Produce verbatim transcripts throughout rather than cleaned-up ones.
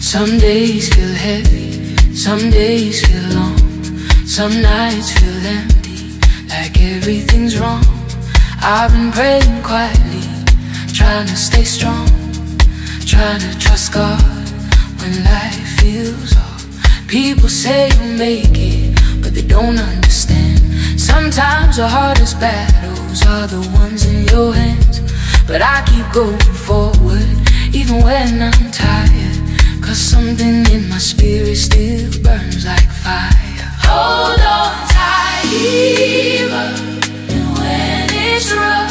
Some days feel heavy, some days feel long, some nights feel empty, like everything's wrong. I've been praying quietly, trying to stay strong, trying to trust God when life feels off. People say you'll make it, but they don't understand. Sometimes the hardest battles are the ones in your hands. But I keep going forward, even when I'm tired, 'cause something in my spirit still burns like fire. Hold on tight, even when it's rough.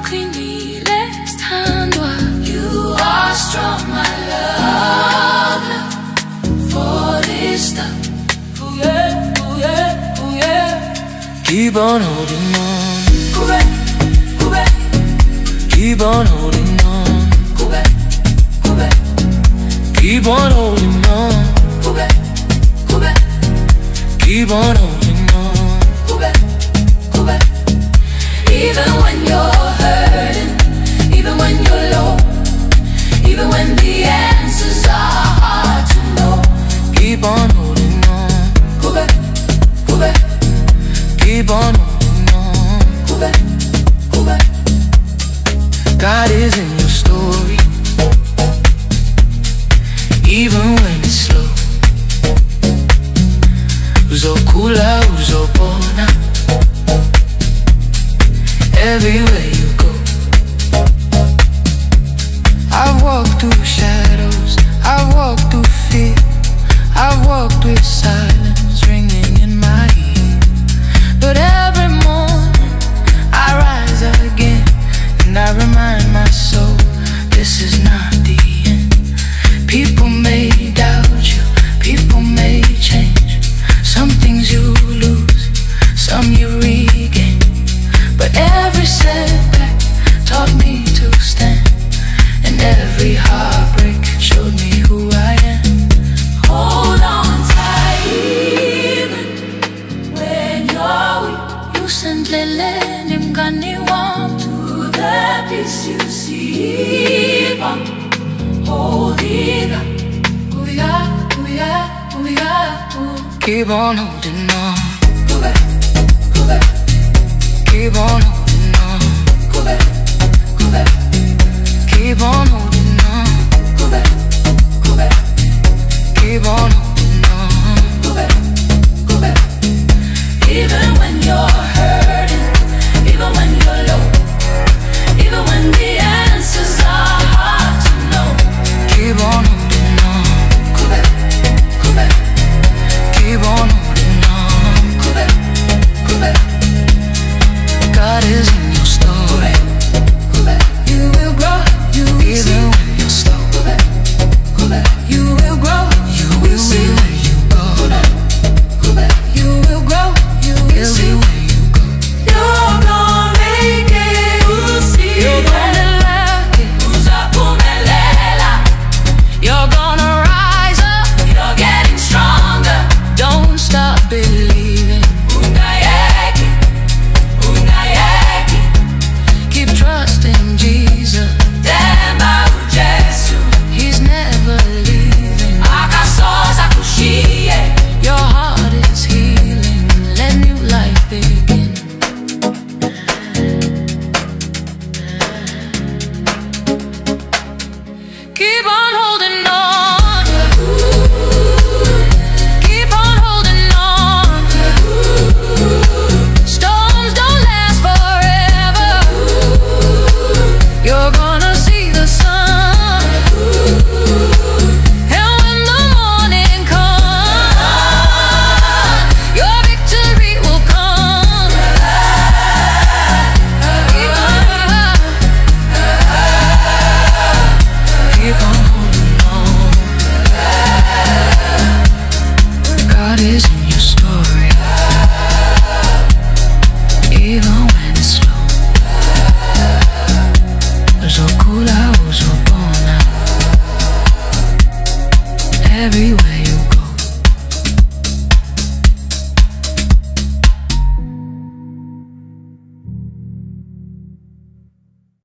You are strong, my love, love for this stuff. Ooh yeah, ooh yeah, ooh yeah. Keep on holding on. Hooray, hooray. Keep on holding on. Hooray, hooray. Keep on holding on. Hooray, hooray. Keep on holding on. Hooray, hooray. Even when you're hurting, even when you're low, even when the answers are hard to know, keep on holding on. Hooray, hooray. Keep on holding on. Hooray, hooray. God is in your story, even when it's slow. Uzokula, uzobona, everywhere you go. I've walked through shadows, I've walked through fear, I've walked with silence ringing in my ear. But every morning I rise again, and I remind my soul this is not the end. People may doubt you, people may change. Some things you lose, some you regain. But every setback taught me to stand, and every heartbreak showed me who I am. Hold on tight, even when you're weak. You simply let him gani warm to the peace you see. Hold it up. Ooh yeah, ooh yeah, ooh yeah, ooh. Keep on holding on. Hooray, hooray. Keep on holding on. Hooray, hooray. Keep on holding on. Hooray, hooray. Keep on holding on. Hooray, hooray. Even when you're hurting, even when you're low, even when the answers are hard to know, keep on holding on. Hooray, hooray. Keep on holding on. Hooray, hooray. God is in your story. Hooray, you will grow. You will even see. When you're slow, hooray, hooray. You will grow. You will see where you go. Hooray, hooray. You will grow. You will see where you go. You're gonna make it. We'll see. You're gonna like it. Uzapumelela. You're gonna rise up. You're getting stronger. Don't stop believing. Ungayeki, ungayeki. Keep trusting Jesus. Demba ujesu. He's never leaving. Akasoza kushiye. Your heart is healing. Let new life begin. Keep on holding on. Keep on holding on. Storms don't last forever. You're gonna see the sun. And when the morning comes, your victory will come. Keep on, keep on holding on. God is in your story, even when it's slow. Uzokula, uzobona, everywhere